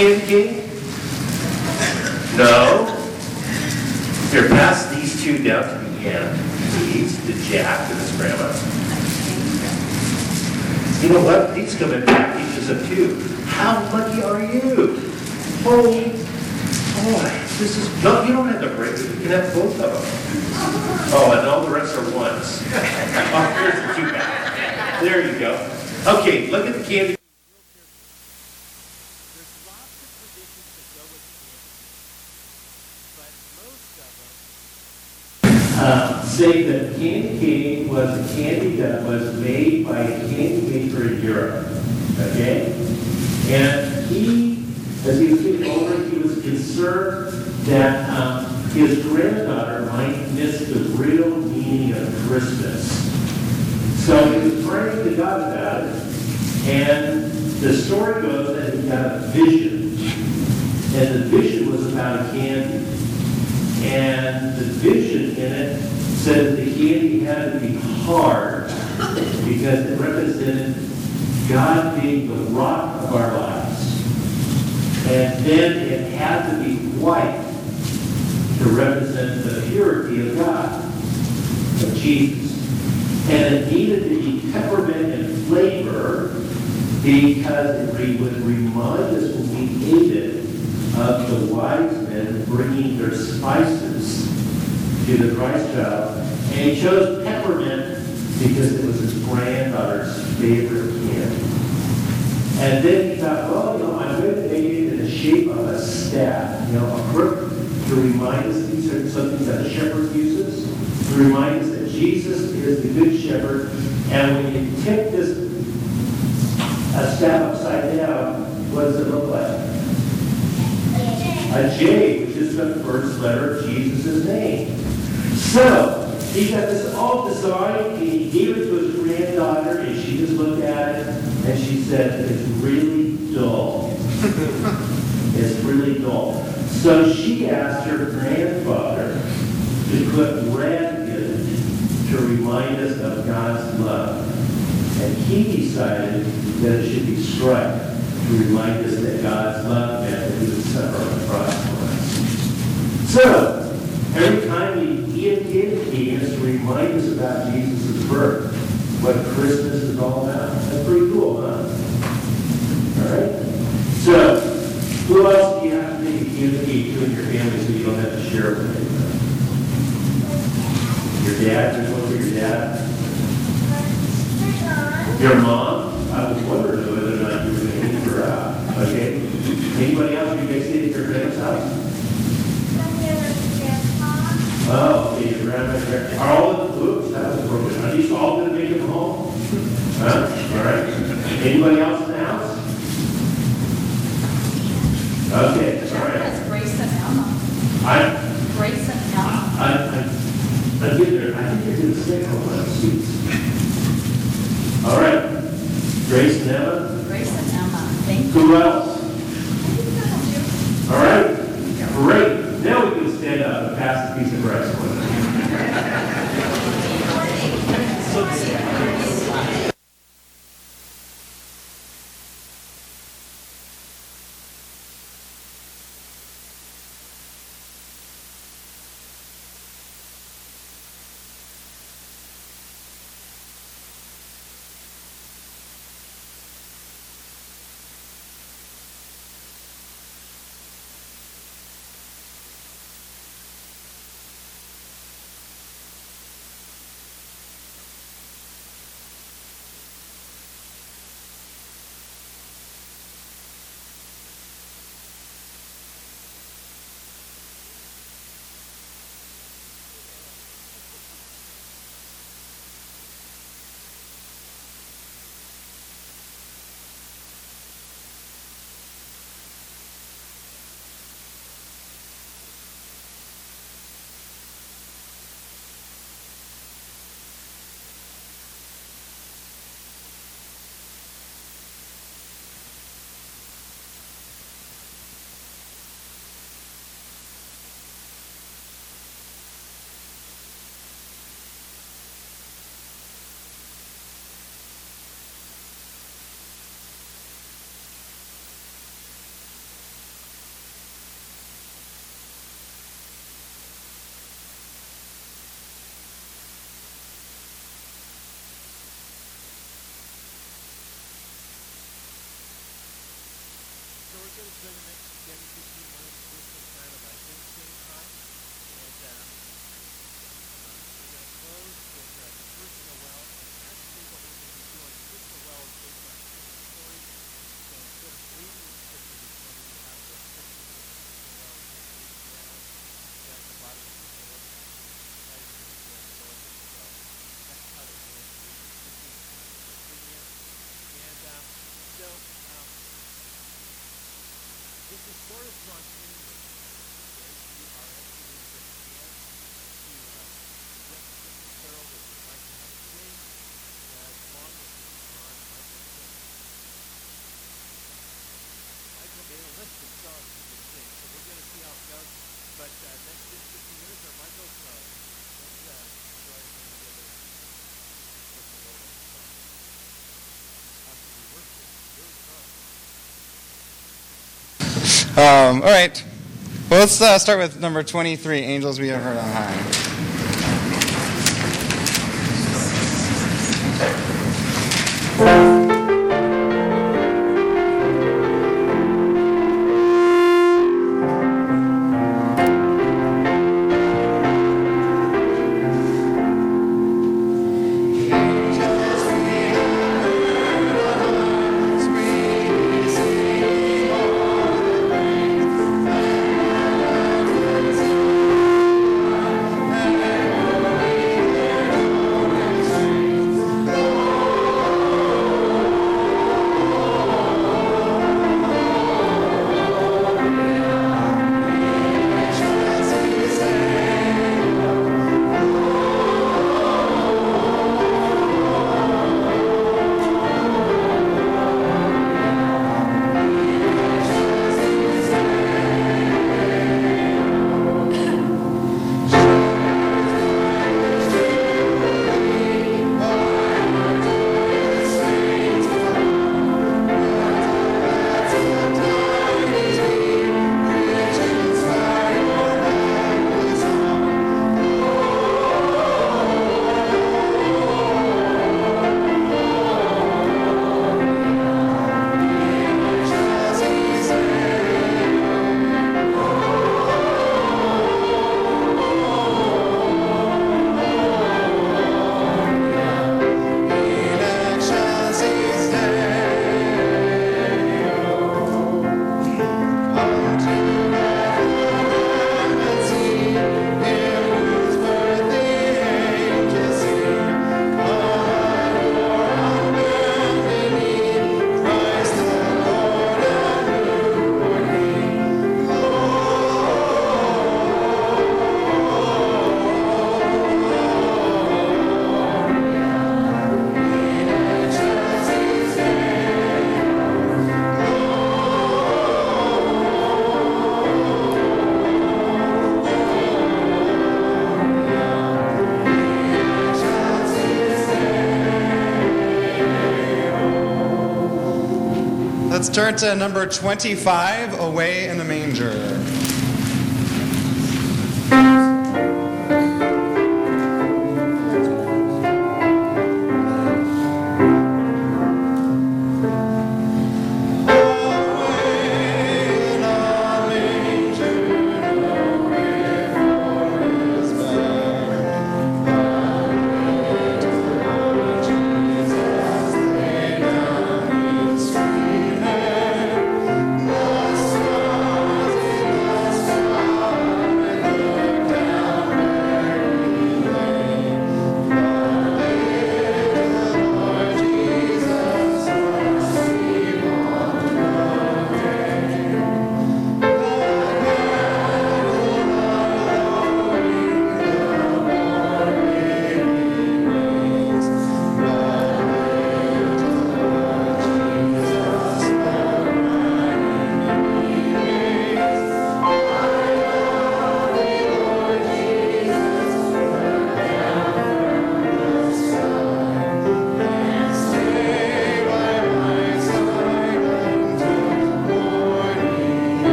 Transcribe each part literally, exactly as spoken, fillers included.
candy cane? No? Here, pass these two down to the end, please, to Jack and his grandma. You know what? These come in packages of two. How lucky are you? Holy boy, this is, no, you don't have to break it. You can have both of them. Oh, and all the rest are ones. Oh, here's the two pack. There you go. Okay, look at the candy. Uh, say that candy cane was a candy that was made by a candy maker in Europe. Okay? And he, as he was getting older, he was concerned that um, his granddaughter might miss the real meaning of Christmas. So he was praying to God about it. And the story goes that he got a vision. And the vision was about a candy. And the vision in it said that the candy had to be hard because it represented God being the rock of our lives. And then it had to be white to represent the purity of God, of Jesus. And it needed to be peppermint in flavor because it would remind us when we ate it of the wise men bringing their spices to the Christ child. And he chose peppermint because it was his granddaughter's favorite candy. And then he thought, well, you know, I'm going to make it in the shape of a staff, you know, a crook to remind us these are something that a shepherd uses, to remind us that Jesus is the good shepherd. And when you tip this a staff upside down, what does it look like? A J, which is the first letter of Jesus' name. So, he got this all designed, and he gave it to his granddaughter, and she just looked at it, and she said, it's really dull. It's really dull. So she asked her grandfather to put red in it to remind us of God's love. And he decided that it should be striped to remind us that God's love meant that he would suffer on the cross for us. So, every time we eat a candy cane, it's to remind us about Jesus' birth, what Christmas is all about. That's pretty cool, huh? All right? So, who else do you have to make a candy cane to in your family so you don't have to share it with anyone? Your dad? There's one for your dad? Your mom? I was wondering whether or not you were going to hit her out. Okay? Anybody else you guys stay at your grandma's house? Oh, okay, your grandma's there. Are all of the oops, that was broken. Are these all going to make it home? Huh? All right. Anybody else in the house? Okay, all right. That's Grace and Emma. I, Grace and Emma. I, I, I, get there. I think you're going to stay home on seats. All right. Grace and Emma. Grace and Emma. Thank you. Who else? All right. Great. Now we can stand up and pass the piece of rice. we're going to spend the next ten to fifteen minutes with some kind of identifying time. And um, uh, we're going to close with uh, the first Noel. And actually what we're going to be doing, the first Noel is based on Christmas stories. So instead of reading the scripture this morning, we have the scripture for the first Noel written down down at the bottom of the bulletin. Right in the bulletin. So that's how we're going to read the scriptures for trivia. And um, so um, this is sort of spontaneous. Okay, you are actually going to get a chance to uh, suggest a Christmas carol that you'd like to have sing, as long as it's on Michael's list. Michael made a list of songs you can sing, so we're going to see how it goes. But uh, next ten, fifteen minutes are Michael's. So let's uh, enjoy the time together with the Lord on the song. How should we worship? Really fun. Um, all right. Well, let's uh, start with number twenty-three, Angels We Have Heard on High. Let's turn to number twenty-five, Away in the Manger.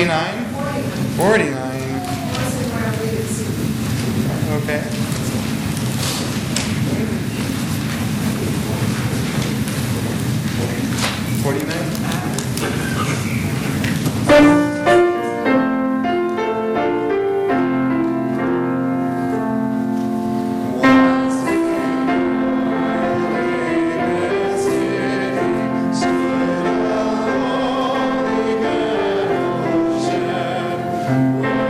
Forty-nine. Forty-nine. Okay. Forty-nine. Stood a holy God of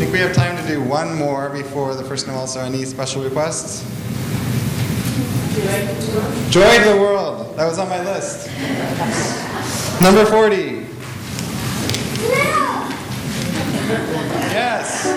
think we have time to do one more before the first Noel, so any special requests? Joy to the World. That was on my list. Number forty. Yes.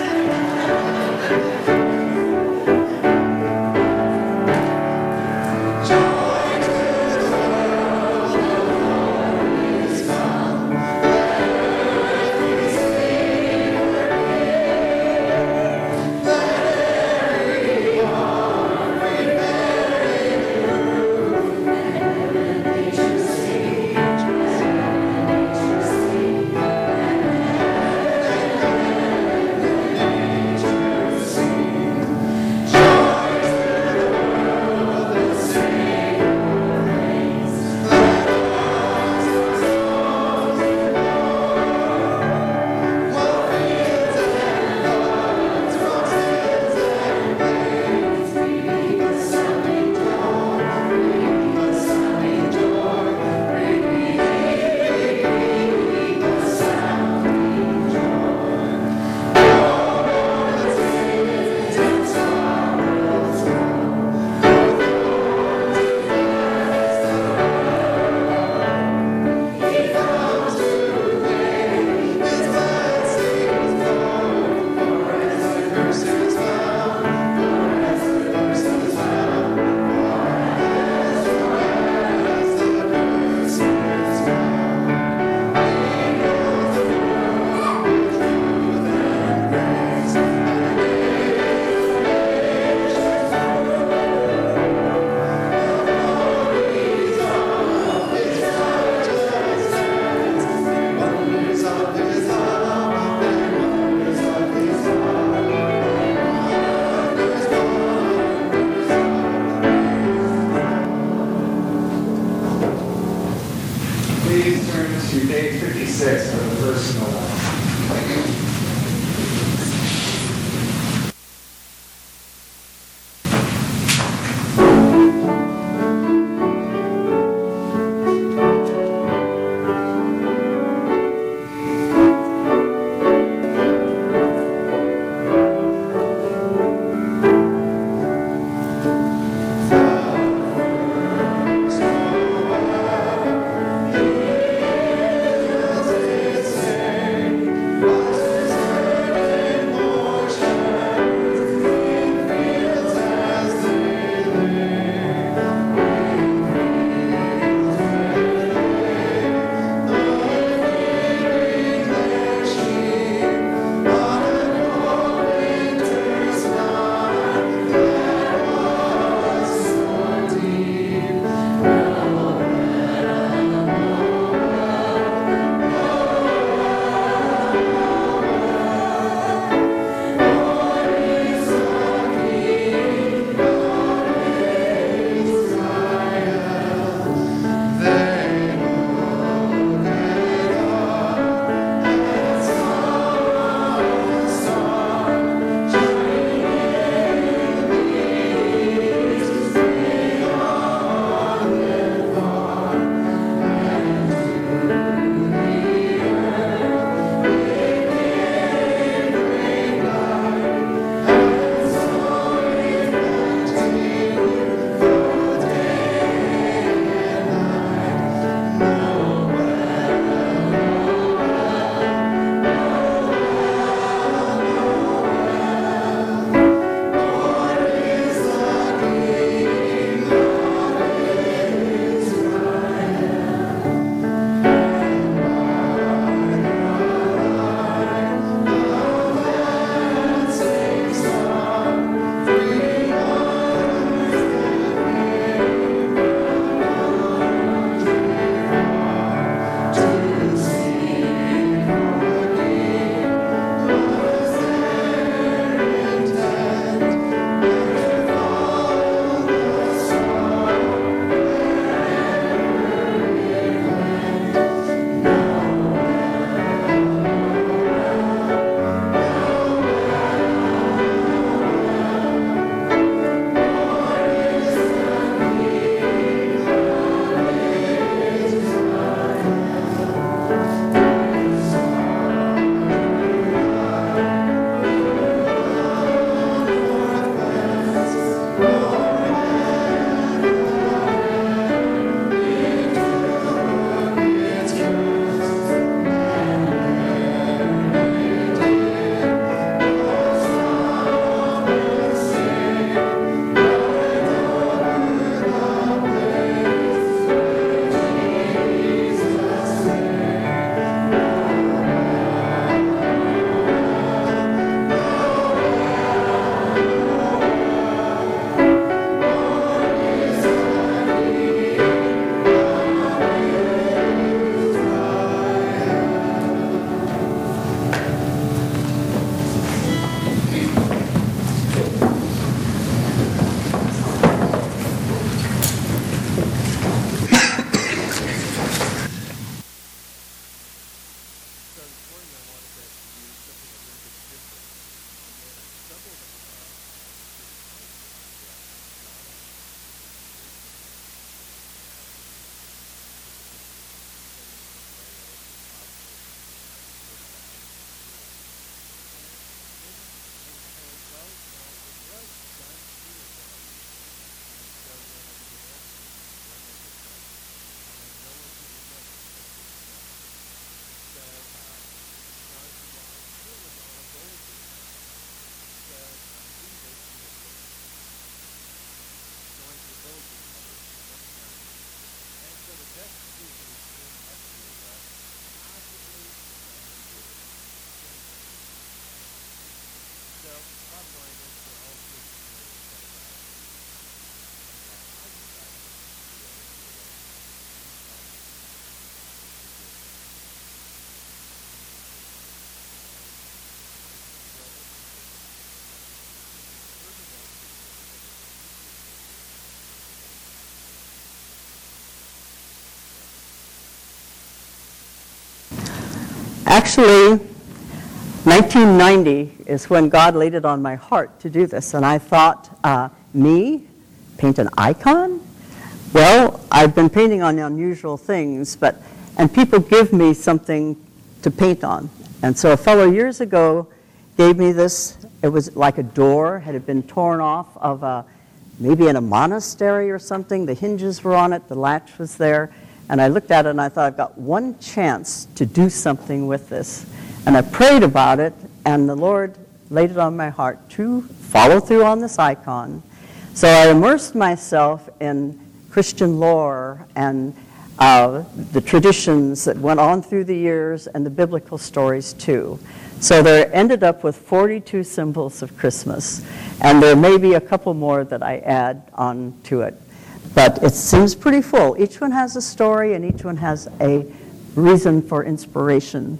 Actually, nineteen ninety is when God laid it on my heart to do this. And I thought, uh, me, paint an icon? Well, I've been painting on unusual things, but and people give me something to paint on. And so a fellow years ago gave me this. It was like a door, had been torn off of a, maybe in a monastery or something. The hinges were on it, the latch was there. And I looked at it and I thought, I've got one chance to do something with this. And I prayed about it, and the Lord laid it on my heart to follow through on this icon. So I immersed myself in Christian lore and uh, the traditions that went on through the years and the biblical stories too. So there ended up with forty-two symbols of Christmas, and there may be a couple more that I add on to it. But it seems pretty full. Each one has a story, and each one has a reason for inspiration.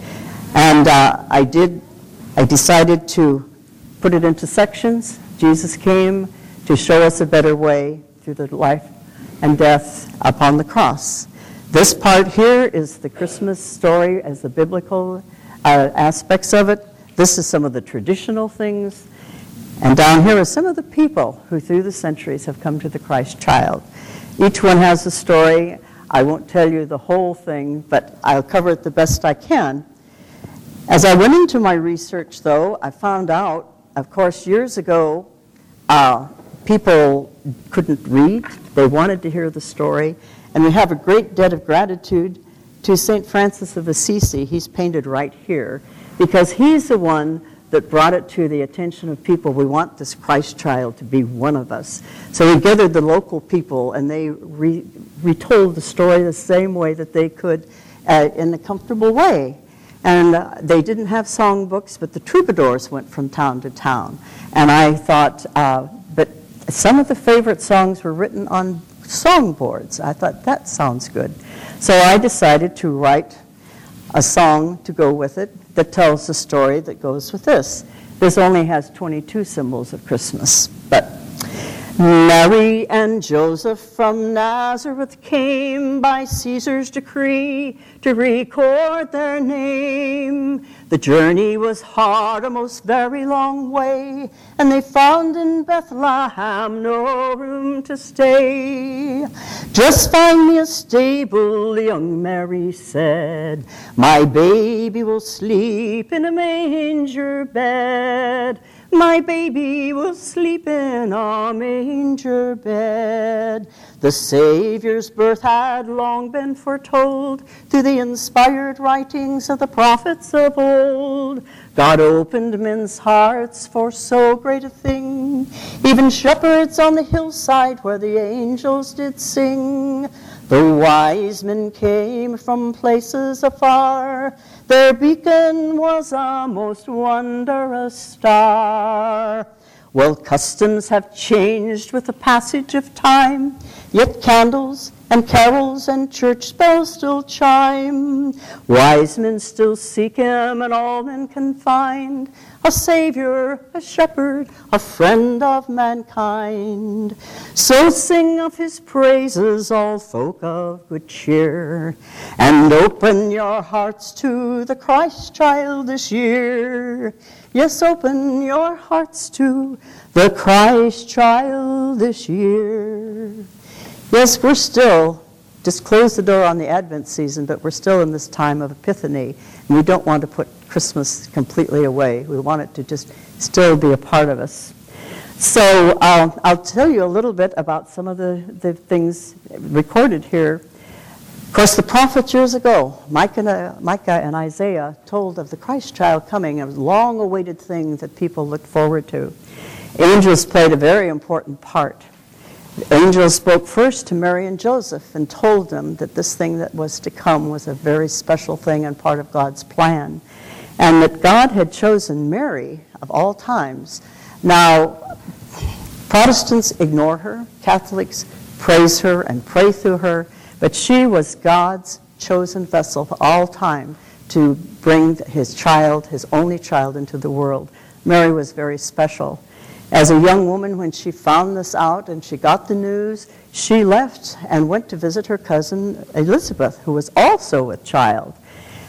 And uh, I did, I decided to put it into sections. Jesus came to show us a better way through the life and death upon the cross. This part here is the Christmas story as the biblical uh, aspects of it. This is some of the traditional things. And down here are some of the people who through the centuries have come to the Christ child. Each one has a story. I won't tell you the whole thing, but I'll cover it the best I can. As I went into my research, though, I found out, of course, years ago, uh, people couldn't read. They wanted to hear the story. And we have a great debt of gratitude to Saint Francis of Assisi. He's painted right here because he's the one that brought it to the attention of people. We want this Christ child to be one of us. So he gathered the local people, and they re- retold the story the same way that they could uh, in a comfortable way. And uh, they didn't have songbooks, but the troubadours went from town to town. And I thought, uh, but some of the favorite songs were written on songboards. I thought, that sounds good. So I decided to write a song to go with it that tells the story that goes with this. This only has twenty-two symbols of Christmas, but Mary and Joseph from Nazareth came by Caesar's decree to record their name. The journey was hard, a most very long way, and they found in Bethlehem no room to stay. Just find me a stable, young Mary said. My baby will sleep in a manger bed. My baby will sleep in a manger bed. The Savior's birth had long been foretold through the inspired writings of the prophets of old. God opened men's hearts for so great a thing, even shepherds on the hillside where the angels did sing. The wise men came from places afar. Their beacon was a most wondrous star. Well, customs have changed with the passage of time, yet candles and carols and church bells still chime. Wise men still seek him, and all men can find a Savior, a shepherd, a friend of mankind. So sing of his praises, all folk of good cheer, and open your hearts to the Christ child this year. Yes, open your hearts to the Christ child this year. Yes, we're still, just close the door on the Advent season, but we're still in this time of Epiphany, and we don't want to put Christmas completely away. We want it to just still be a part of us. So uh, I'll tell you a little bit about some of the, the things recorded here. Of course, the prophets years ago, Micah and, uh, Micah and Isaiah told of the Christ child coming, a long-awaited thing that people looked forward to. Angels played a very important part. The angels spoke first to Mary and Joseph and told them that this thing that was to come was a very special thing and part of God's plan, and that God had chosen Mary of all times. Now, Protestants ignore her, Catholics praise her and pray through her, but she was God's chosen vessel for all time to bring his child, his only child, into the world. Mary was very special. As a young woman, when she found this out and she got the news, she left and went to visit her cousin Elizabeth, who was also with child.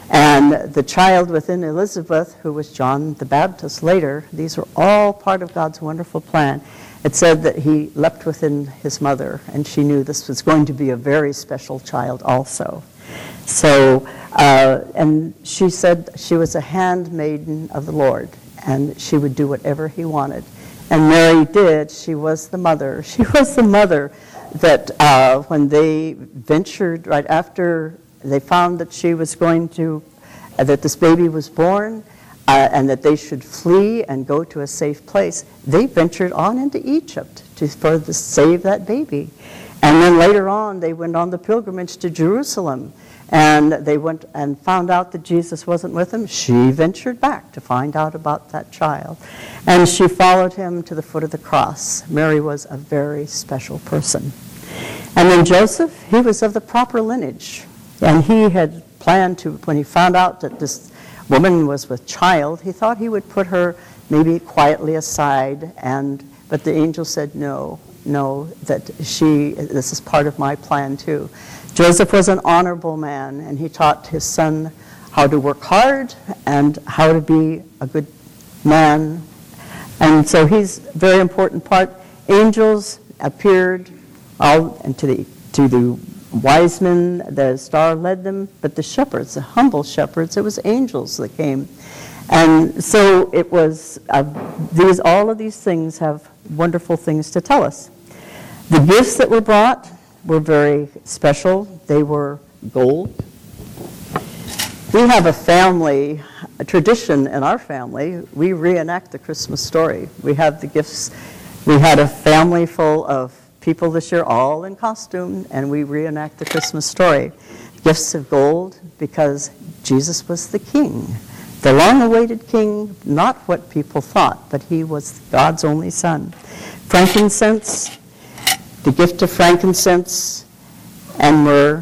And the child within Elizabeth, who was John the Baptist later, these were all part of God's wonderful plan. It said that he leapt within his mother, and she knew this was going to be a very special child also. So, uh, and she said she was a handmaiden of the Lord, and she would do whatever he wanted. And Mary did. She was the mother. She was the mother that uh, when they ventured right after they found that she was going to, uh, that this baby was born, uh, and that they should flee and go to a safe place, they ventured on into Egypt to for to save that baby. And then later on, they went on the pilgrimage to Jerusalem, and they went and found out that Jesus wasn't with them. She ventured back to find out about that child, and she followed him to the foot of the cross. Mary was a very special person. And then Joseph, he was of the proper lineage. And he had planned to, when he found out that this woman was with child, he thought he would put her maybe quietly aside, and but the angel said, no, no, that she, this is part of my plan too. Joseph was an honorable man, and he taught his son how to work hard and how to be a good man. And so he's a very important part. Angels appeared all and to the to the wise men, the star led them, but the shepherds, the humble shepherds, it was angels that came. And so it was, uh, these, all of these things have wonderful things to tell us. The gifts that were brought were very special. They were gold. We have a family, a tradition in our family. We reenact the Christmas story. We have the gifts. We had a family full of people this year, all in costume, and we reenact the Christmas story. Gifts of gold, because Jesus was the king, the long-awaited king, not what people thought, but he was God's only son. Frankincense, the gift of frankincense and myrrh,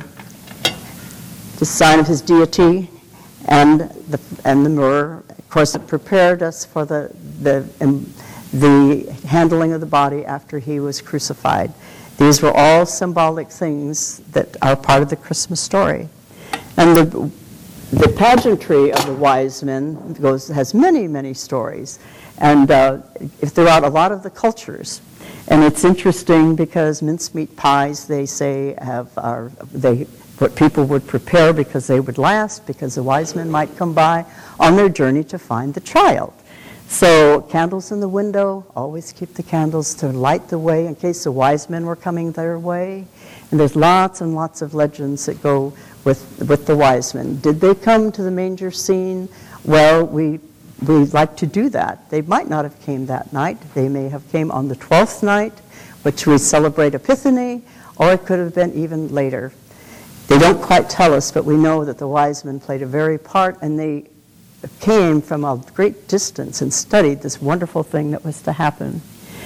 the sign of his deity, and the and the myrrh. Of course, it prepared us for the the um, the handling of the body after he was crucified. These were all symbolic things that are part of the Christmas story. And the the pageantry of the wise men goes has many, many stories, and uh, throughout a lot of the cultures. And it's interesting because mincemeat pies, they say, have are they what people would prepare because they would last, because the wise men might come by on their journey to find the child. So candles in the window, always keep the candles to light the way in case the wise men were coming their way. And there's lots and lots of legends that go with with the wise men. Did they come to the manger scene? Well, we we like to do that. They might not have came that night. They may have came on the twelfth night, which we celebrate Epiphany, or it could have been even later. They don't quite tell us, but we know that the wise men played a very part, and they came from a great distance and studied this wonderful thing that was to happen.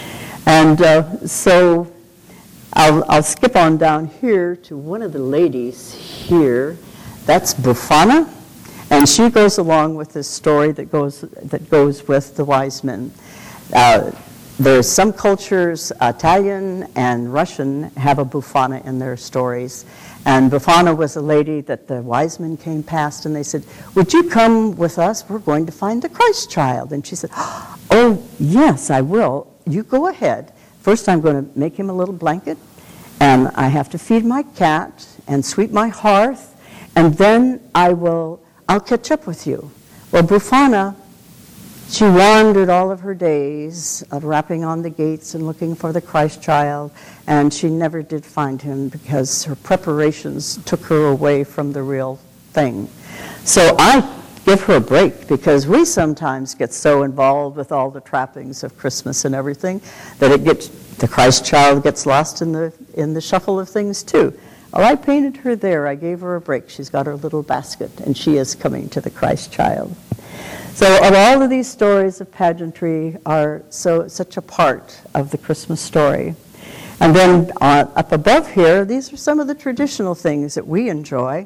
And uh, so I'll, I'll skip on down here to one of the ladies here. That's Bufana, and she goes along with this story that goes that goes with the wise men. Uh, there's some cultures, Italian and Russian, have a Bufana in their stories. And Bufana was a lady that the wise men came past, and they said, would you come with us? We're going to find the Christ child. And she said, oh, yes, I will. You go ahead. First, I'm going to make him a little blanket, and I have to feed my cat and sweep my hearth, and then I will, I'll catch up with you. Well, Bufana, she wandered all of her days of rapping on the gates and looking for the Christ child, and she never did find him because her preparations took her away from the real thing. So I give her a break, because we sometimes get so involved with all the trappings of Christmas and everything that it gets the Christ child gets lost in the in the shuffle of things too. Well, I painted her there. I gave her a break. She's got her little basket, and she is coming to the Christ child. So all of these stories of pageantry are so such a part of the Christmas story. And then uh, up above here, these are some of the traditional things that we enjoy.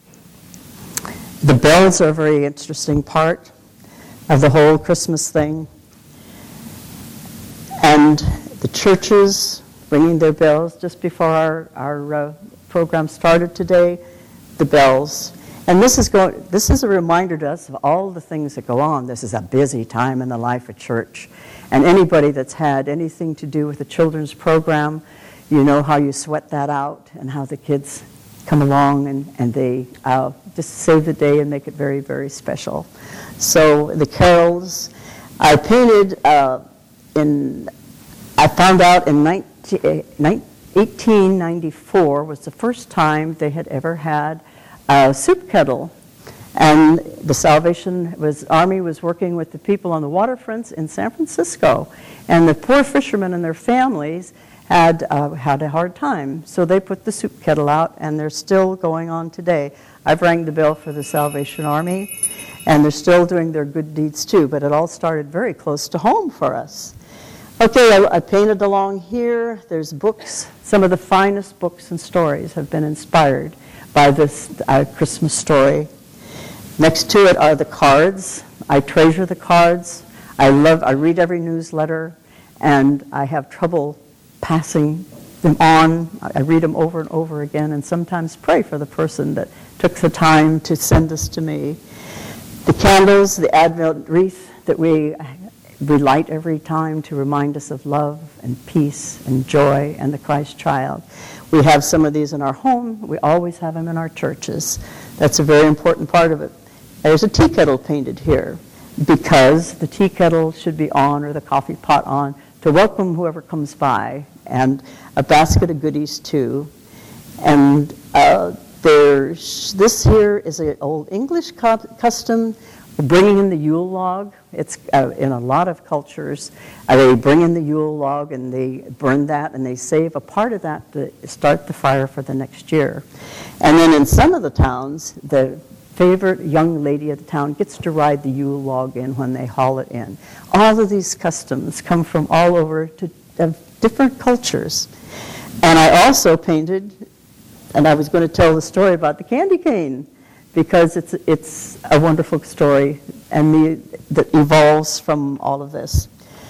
The bells are a very interesting part of the whole Christmas thing. And the churches ringing their bells just before our, our uh, program started today, the bells. And this is, go, this is a reminder to us of all the things that go on. This is a busy time in the life of church. And anybody that's had anything to do with the children's program, you know how you sweat that out and how the kids come along and, and they uh, just save the day and make it very, very special. So the carols, I painted uh, in, I found out in eighteen ninety-four was the first time they had ever had a soup kettle. And the Salvation was, Army was working with the people on the waterfronts in San Francisco. And the poor fishermen and their families had uh, had a hard time. So they put the soup kettle out, and they're still going on today. I've rang the bell for the Salvation Army, and they're still doing their good deeds too, but it all started very close to home for us. Okay, I, I painted along here. There's books. Some of the finest books and stories have been inspired by this uh, Christmas story. Next to it are the cards. I treasure the cards. I love, I read every newsletter, and I have trouble passing them on. I read them over and over again, and sometimes pray for the person that took the time to send this to me. The candles, the Advent wreath that we, we light every time to remind us of love and peace and joy and the Christ child. We have some of these in our home. We always have them in our churches. That's a very important part of it. There's a tea kettle painted here because the tea kettle should be on, or the coffee pot on, to welcome whoever comes by, and a basket of goodies too. And uh, there's, this here is an old English cu- custom, bringing in the Yule log. It's uh, in a lot of cultures, uh, they bring in the Yule log and they burn that, and they save a part of that to start the fire for the next year. And then in some of the towns, the favorite young lady of the town gets to ride the Yule log in when they haul it in. All of these customs come from all over to uh, different cultures. And I also painted, and I was going to tell the story about the candy cane, because it's it's a wonderful story and the, that evolves from all of this.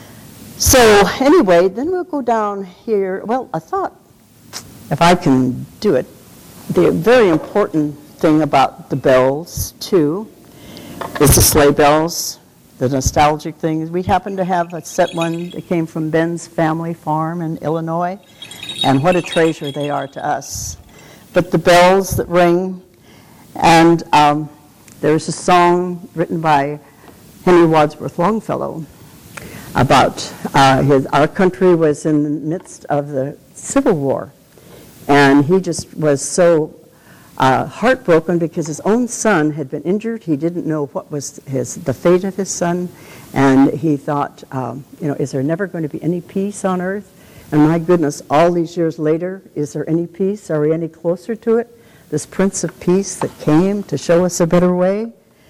So anyway, then we'll go down here. Well, I thought, if I can do it, the very important thing about the bells, too, is the sleigh bells, the nostalgic things. We happen to have a set one that came from Ben's family farm in Illinois, and what a treasure they are to us. But the bells that ring, and um, there's a song written by Henry Wadsworth Longfellow about uh, his, our country was in the midst of the Civil War, and he just was so Uh, heartbroken because his own son had been injured. He didn't know what was his the fate of his son, and he thought, um, you know, is there never going to be any peace on earth? And my goodness, all these years later, is there any peace? Are we any closer to it? This Prince of Peace that came to show us a better way?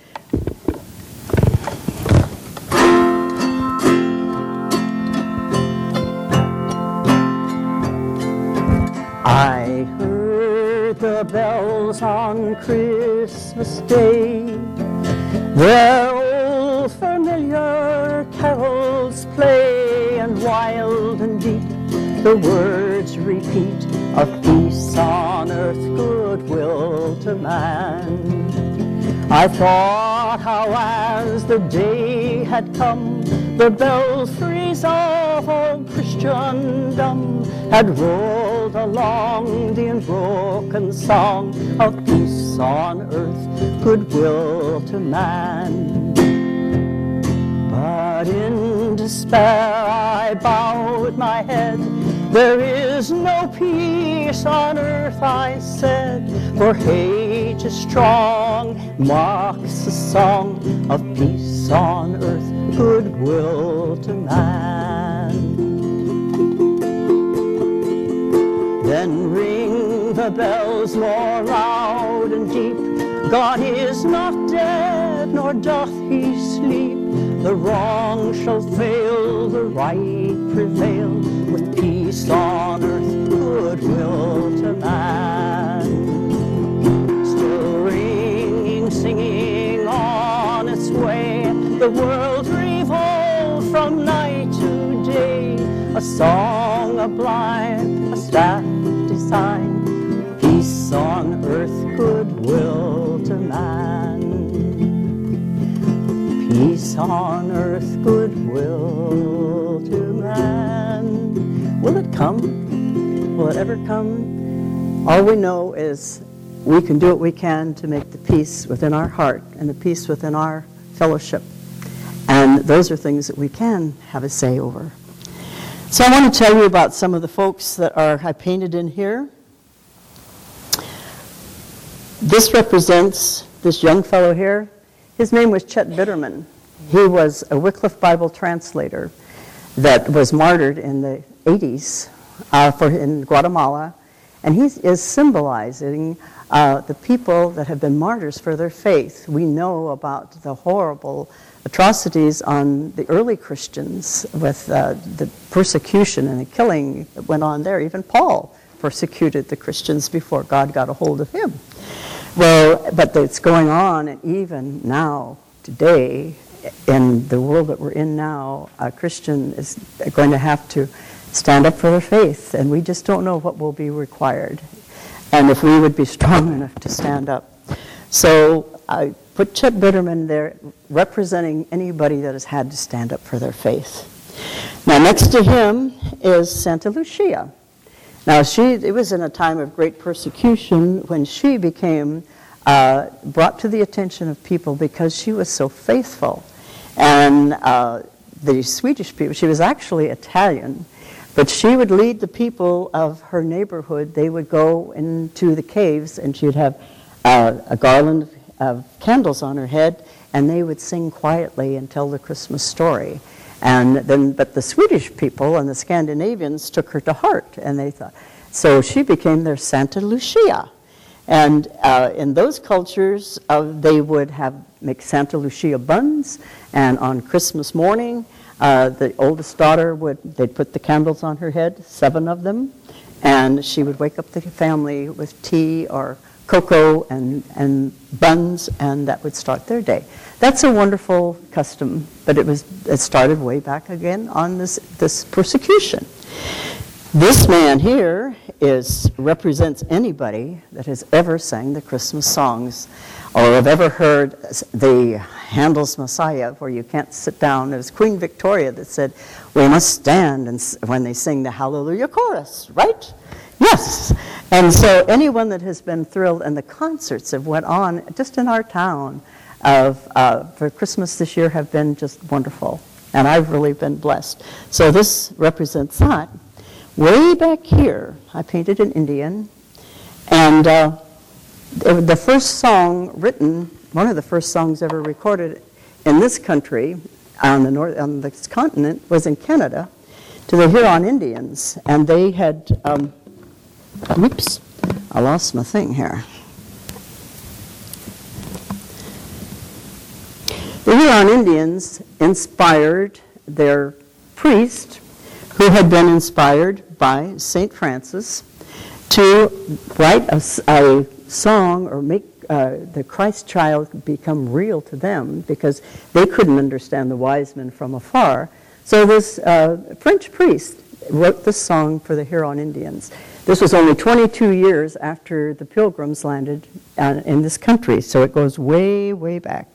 I heard the bells on Christmas Day, their old familiar carols play, and wild and deep the words repeat of peace on earth, goodwill to man. I thought how as the day had come, the belfries of old Christendom had rolled along the unbroken song of peace on earth, goodwill to man. But in despair I bowed my head. There is no peace on earth, I said, for hate is strong, mocks the song of peace on earth, goodwill to man. Then ring the bells more loud and deep. God is not dead, nor doth he sleep. The wrong shall fail, the right prevail, with peace on earth, goodwill to man. Still ringing, singing on its way, the world revolves from night to day. A song sublime, a staff design, peace on earth, goodwill to man. peace on earth, goodwill to man. Will it come? Will it ever come? All we know is we can do what we can to make the peace within our heart and the peace within our fellowship. And those are things that we can have a say over. So I want to tell you about some of the folks that are I painted in here. This represents this young fellow here. His name was Chet Bitterman. He was a Wycliffe Bible translator that was martyred in the eighties uh, for, in Guatemala. And he is symbolizing uh, the people that have been martyrs for their faith. We know about the horrible atrocities on the early Christians with uh, the persecution and the killing that went on there. Even Paul persecuted the Christians before God got a hold of him. Well, but it's going on, and even now, today, in the world that we're in now, a Christian is going to have to stand up for their faith, and we just don't know what will be required, and if we would be strong enough to stand up. So I put Chet Bitterman there, representing anybody that has had to stand up for their faith. Now, next to him is Santa Lucia. Now, she, it was in a time of great persecution when she became uh, brought to the attention of people because she was so faithful. And uh, the Swedish people, she was actually Italian, but she would lead the people of her neighborhood. They would go into the caves, and she would have uh, a garland of candles on her head, and they would sing quietly and tell the Christmas story. And then, but the Swedish people and the Scandinavians took her to heart, and they thought, so she became their Santa Lucia. And uh, in those cultures, uh, they would have make Santa Lucia buns, and on Christmas morning, uh, the oldest daughter would, they'd put the candles on her head, seven of them, and she would wake up the family with tea or cocoa and, and buns, and that would start their day. That's a wonderful custom, but it was it started way back again on this, this persecution. This man here is represents anybody that has ever sang the Christmas songs or have ever heard the Handel's Messiah, where you can't sit down. It was Queen Victoria that said, we must stand and when they sing the Hallelujah chorus, right? Yes. And so anyone that has been thrilled, and the concerts have went on just in our town of uh, for Christmas this year have been just wonderful. And I've really been blessed. So this represents that. Way back here, I painted an Indian. And uh, the first song written, one of the first songs ever recorded in this country, on the north, on this continent, was in Canada, to the Huron Indians. And they had... Um, Oops, I lost my thing here. The Huron Indians inspired their priest, who had been inspired by Saint Francis, to write a, a song or make uh, the Christ child become real to them, because they couldn't understand the wise men from afar. So this uh, French priest wrote this song for the Huron Indians. This was only twenty-two years after the Pilgrims landed uh, in this country, so it goes way, way back.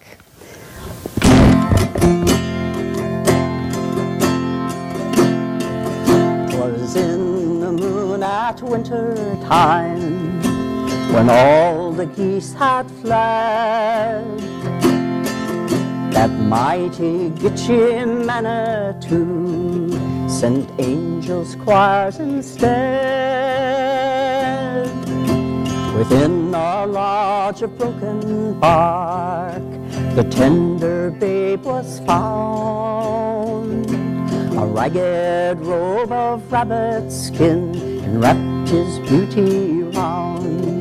Was in the moon at winter time, when all the geese had fled, that mighty Gitche Manitou sent angels' choirs instead. Within a lodge of broken bark, the tender babe was found. A ragged robe of rabbit skin enwrapped his beauty round.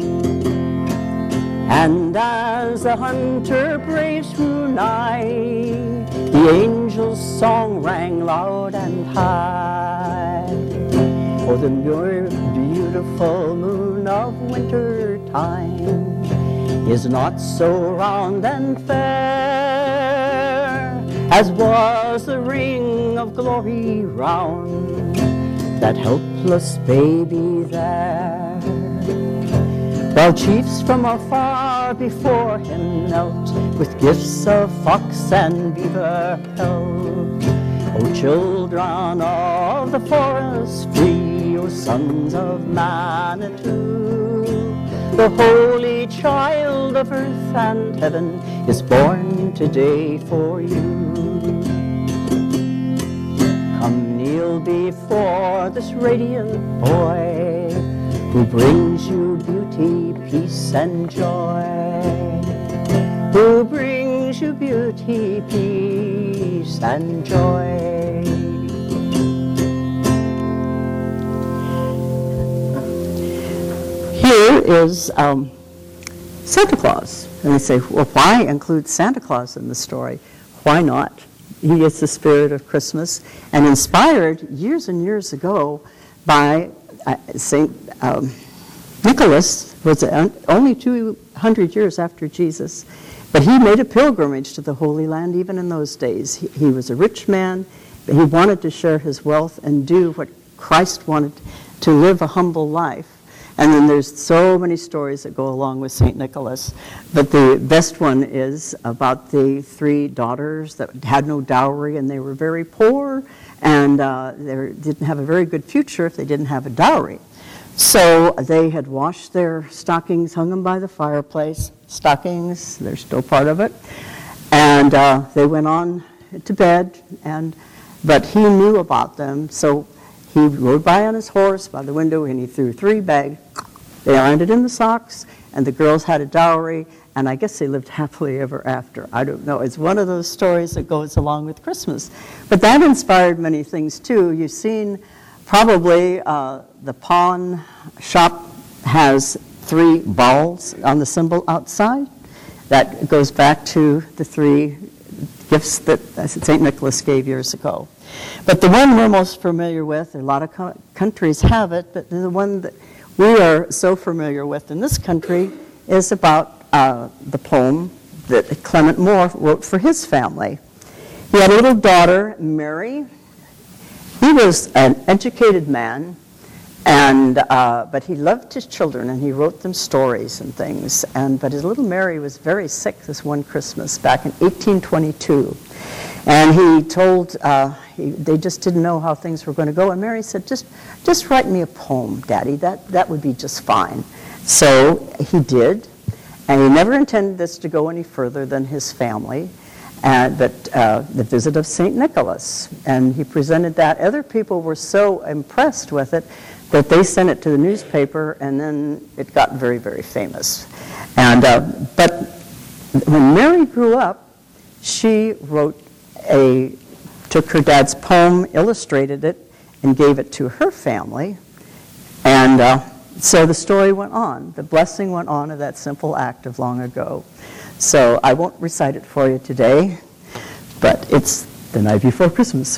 And as the hunter braves drew nigh, the angel's song rang loud and high. For the beautiful moon of winter time is not so round and fair as was the ring of glory round that helpless baby there. While chiefs from afar before him knelt, with gifts of fox and beaver pelt. O children of the forest free, O sons of Manitou, the holy child of earth and heaven is born today for you. Come kneel before this radiant boy who brings you beauty, peace, and joy. Who brings you beauty, peace, and joy. Here is um, Santa Claus. And they say, well, why include Santa Claus in the story? Why not? He is the spirit of Christmas, and inspired years and years ago by uh, Saint um, Nicholas, was only two hundred years after Jesus, but he made a pilgrimage to the Holy Land even in those days. He, he was a rich man, but he wanted to share his wealth and do what Christ wanted, to live a humble life. And then there's so many stories that go along with Saint Nicholas. But the best one is about the three daughters that had no dowry, and they were very poor, and uh, they didn't have a very good future if they didn't have a dowry. So they had washed their stockings, hung them by the fireplace. Stockings, they're still part of it. And uh, they went on to bed, and but he knew about them, so he rode by on his horse by the window, and he threw three bags. They landed in the socks, and the girls had a dowry, and I guess they lived happily ever after. I don't know. It's one of those stories that goes along with Christmas. But that inspired many things, too. You've seen probably uh, the pawn shop has three balls on the symbol outside. That goes back to the three gifts that Saint Nicholas gave years ago. But the one we're most familiar with, a lot of co- countries have it, but the one that we are so familiar with in this country is about uh, the poem that Clement Moore wrote for his family. He had a little daughter, Mary. He was an educated man, and uh, but he loved his children, and he wrote them stories and things. And but his little Mary was very sick this one Christmas back in eighteen twenty-two. And he told, uh, he, they just didn't know how things were going to go. And Mary said, just just write me a poem, Daddy. That, that would be just fine. So he did. And he never intended this to go any further than his family. And, but uh, the visit of Saint Nicholas. And he presented that. Other people were so impressed with it that they sent it to the newspaper, and then it got very, very famous. And uh, but when Mary grew up, she wrote a, took her dad's poem, illustrated it, and gave it to her family. And uh, so the story went on. The blessing went on of that simple act of long ago. So I won't recite it for you today, but it's the night before Christmas.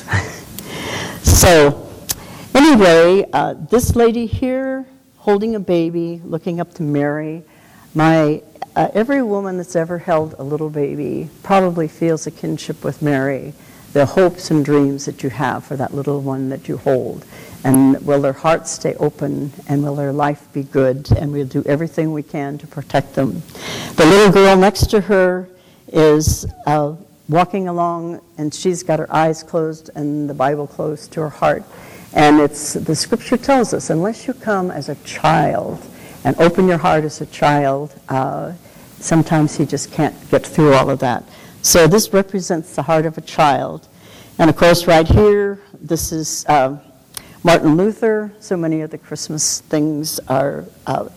So anyway, uh, this lady here holding a baby, looking up to Mary, my Uh, every woman that's ever held a little baby probably feels a kinship with Mary, the hopes and dreams that you have for that little one that you hold. And will their hearts stay open, and will their life be good, and we'll do everything we can to protect them. The little girl next to her is uh, walking along, and she's got her eyes closed and the Bible close to her heart. And it's the scripture tells us, unless you come as a child and open your heart as a child, uh, sometimes you just can't get through all of that. So this represents the heart of a child. And of course, right here, this is uh, Martin Luther. So many of the Christmas things are, uh,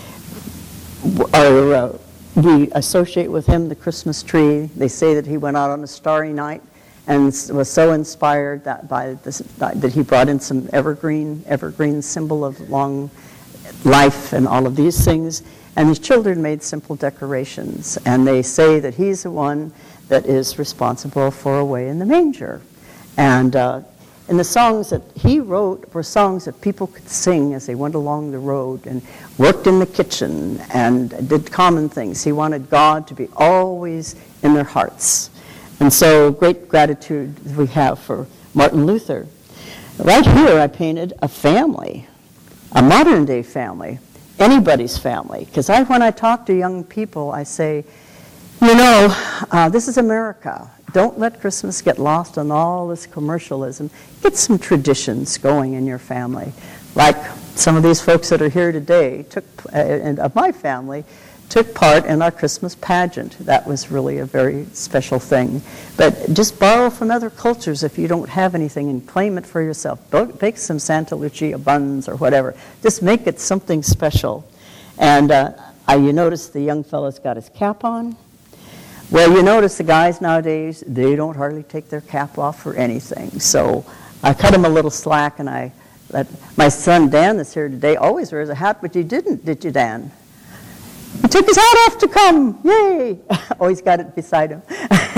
are uh, we associate with him the Christmas tree. They say that he went out on a starry night and was so inspired that by this, that he brought in some evergreen, evergreen symbol of long life and all of these things. And his children made simple decorations. And they say that he's the one that is responsible for Away in the Manger. And, uh, and the songs that he wrote were songs that people could sing as they went along the road and worked in the kitchen and did common things. He wanted God to be always in their hearts. And so great gratitude we have for Martin Luther. Right here I painted a family, a modern day family, anybody's family. Because I, when I talk to young people, I say, You know, uh, this is America. Don't let Christmas get lost in all this commercialism. Get some traditions going in your family. Like some of these folks that are here today took, uh, and of my family, took part in our Christmas pageant. That was really a very special thing. But just borrow from other cultures if you don't have anything and claim it for yourself. Bake some Santa Lucia buns or whatever. Just make it something special. And uh, I, you notice the young fella's got his cap on. Well, you notice the guys nowadays, they don't hardly take their cap off for anything. So I cut him a little slack, and I let my son Dan that's here today always wears a hat, but you didn't, did you, Dan? He took his hat off to come. Yay! Always got it beside him.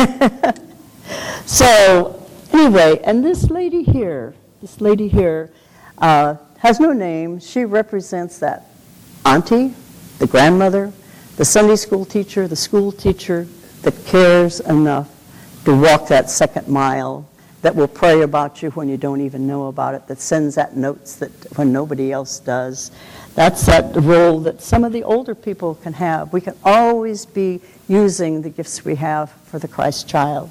So anyway, and this lady here, this lady here uh, has no name. She represents that auntie, the grandmother, the Sunday school teacher, the school teacher that cares enough to walk that second mile, that will pray about you when you don't even know about it, that sends out notes that when nobody else does. That's that role that some of the older people can have. We can always be using the gifts we have for the Christ child.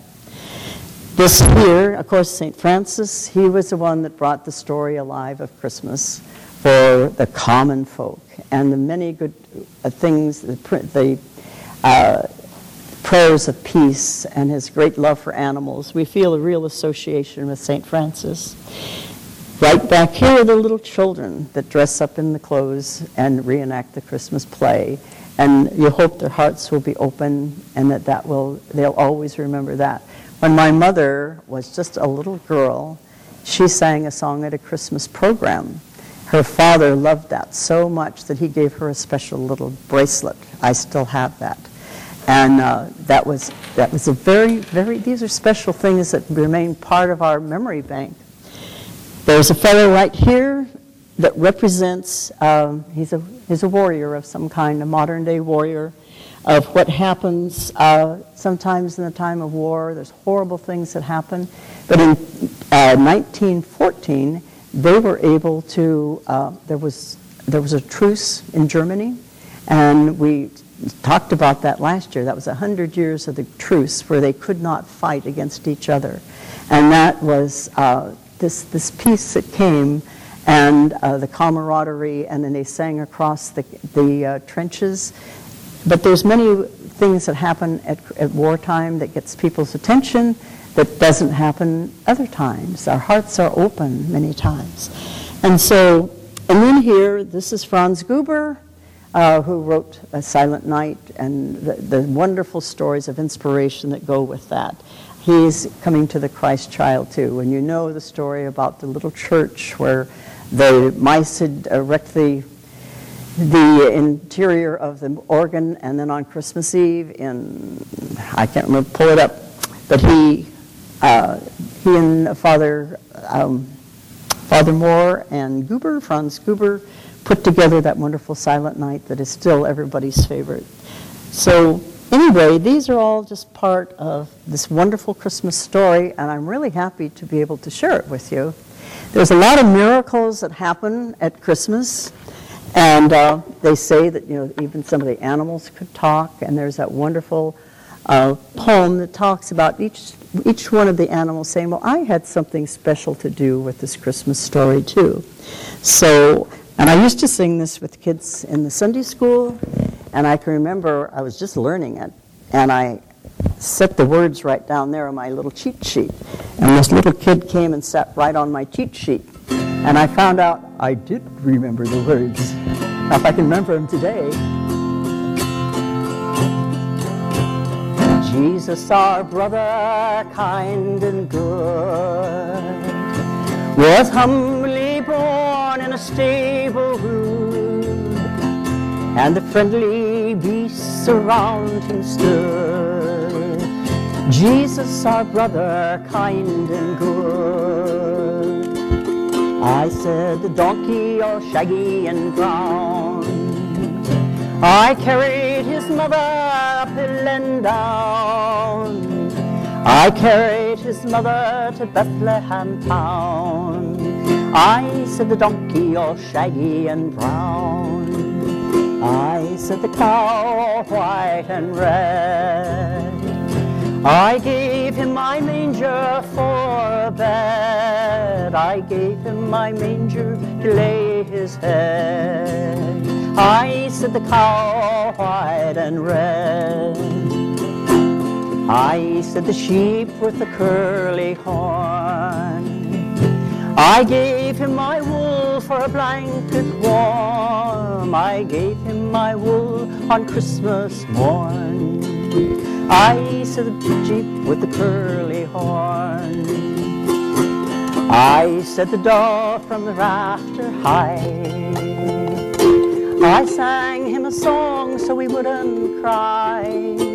This here, of course, Saint Francis, he was the one that brought the story alive of Christmas for the common folk, and the many good uh, things, the, the uh, prayers of peace and his great love for animals. We feel a real association with Saint Francis. Right back here are the little children that dress up in the clothes and reenact the Christmas play. And you hope their hearts will be open and that, that will, they'll always remember that. When my mother was just a little girl, she sang a song at a Christmas program. Her father loved that so much that he gave her a special little bracelet. I still have that. And uh, that was that was a very, very, these are special things that remain part of our memory bank. There's a fellow right here that represents, um, he's, a, he's a warrior of some kind, a modern day warrior of what happens uh, sometimes in the time of war. There's horrible things that happen. But in uh, nineteen fourteen, they were able to, uh, there was there was a truce in Germany, and we talked about that last year. That was one hundred years of the truce where they could not fight against each other. And that was uh, this, this peace that came, and uh, the camaraderie, and then they sang across the, the uh, trenches. But there's many things that happen at, at wartime that gets people's attention that doesn't happen other times. Our hearts are open many times. And so, and then here, this is Franz Gruber, Uh, who wrote A Silent Night, and the, the wonderful stories of inspiration that go with that. He's coming to the Christ child too. And you know the story about the little church where the mice had uh, wrecked the, the interior of the organ, and then on Christmas Eve in, I can't remember, pull it up, but he, uh, he and Father, um, Father Moore and Gruber, Franz Gruber, put together that wonderful Silent Night that is still everybody's favorite. So anyway, these are all just part of this wonderful Christmas story, and I'm really happy to be able to share it with you. There's a lot of miracles that happen at Christmas, and uh, they say that, you know, even some of the animals could talk, and there's that wonderful uh, poem that talks about each each one of the animals saying, well, I had something special to do with this Christmas story too. So, and I used to sing this with kids in the Sunday school, and I can remember I was just learning it, and I set the words right down there on my little cheat sheet. And this little kid came and sat right on my cheat sheet, and I found out I did remember the words. Now, if I can remember them today. Jesus, our brother, kind and good, was humbly born in a stable rude, and the friendly beasts around him stood. Jesus, our brother, kind and good. I said the donkey all shaggy and brown, I carried his mother up hill and down, I carried his mother to Bethlehem town. I said the donkey all shaggy and brown. I said the cow white and red. I gave him my manger for a bed. I gave him my manger to lay his head. I said the cow white and red. I said the sheep with the curly horn. I gave him my wool for a blanket warm. I gave him my wool on Christmas morn. I said the sheep with the curly horn. I said the dove from the rafter high. I sang him a song so he wouldn't cry.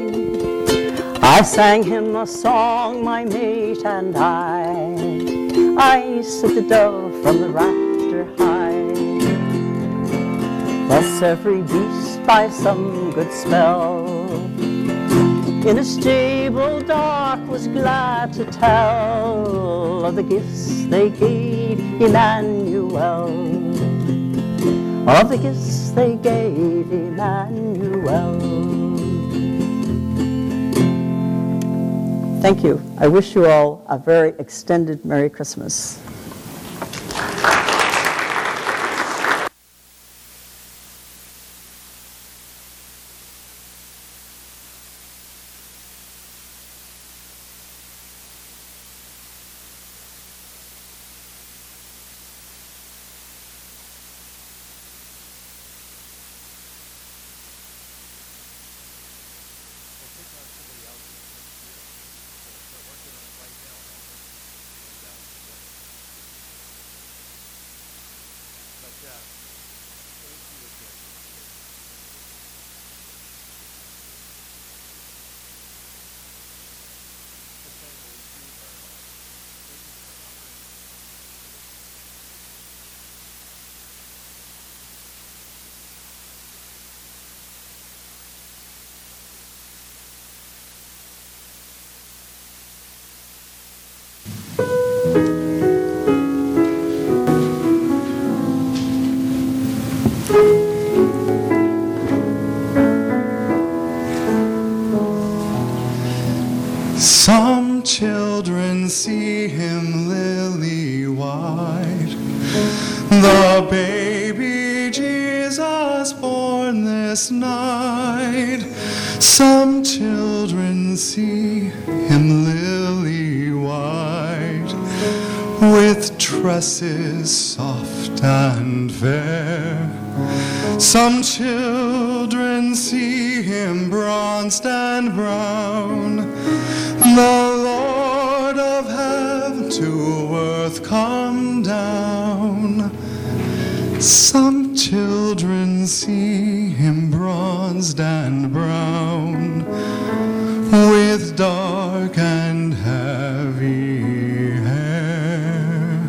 I sang him a song, my mate and I. I said the dove from the rafter high. Thus every beast by some good spell in a stable dark was glad to tell of the gifts they gave Emmanuel. Of the gifts they gave Emmanuel. Thank you. I wish you all a very extended Merry Christmas. Some children see him lily-white, the baby Jesus born this night. Some children see him lily-white, with tresses soft and fair. Some children see him bronzed and brown, the Lord of heaven to earth come down. Some children see him bronzed and brown, with dark and heavy hair.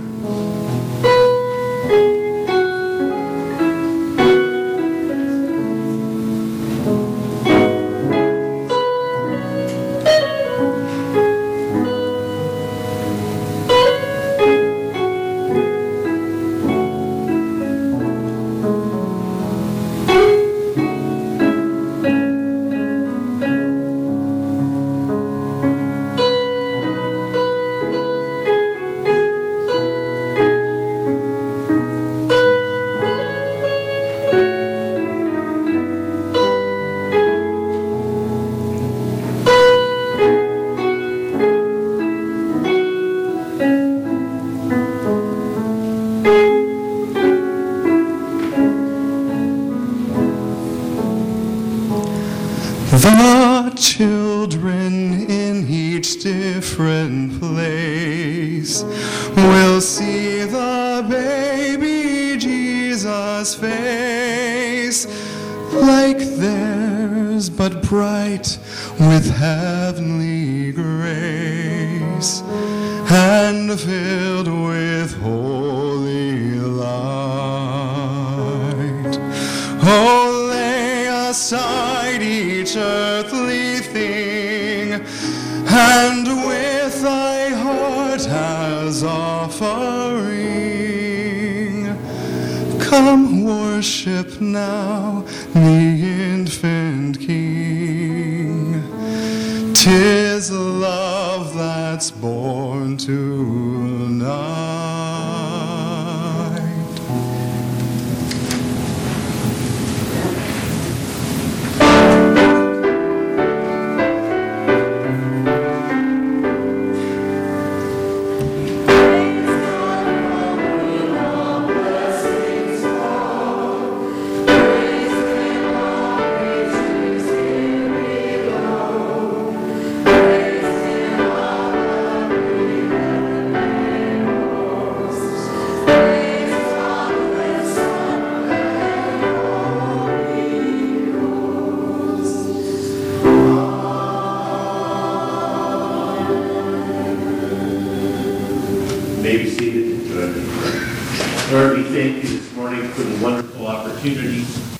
The children in each different place will see the baby Jesus' face, like theirs, but bright with heavenly grace, and filled with holy light. Oh, lay aside each earthly thing, and with thy heart as offering, come worship now the infant King. 'Tis love that's born tonight. May be seated. Lord, we thank you this morning for the wonderful opportunity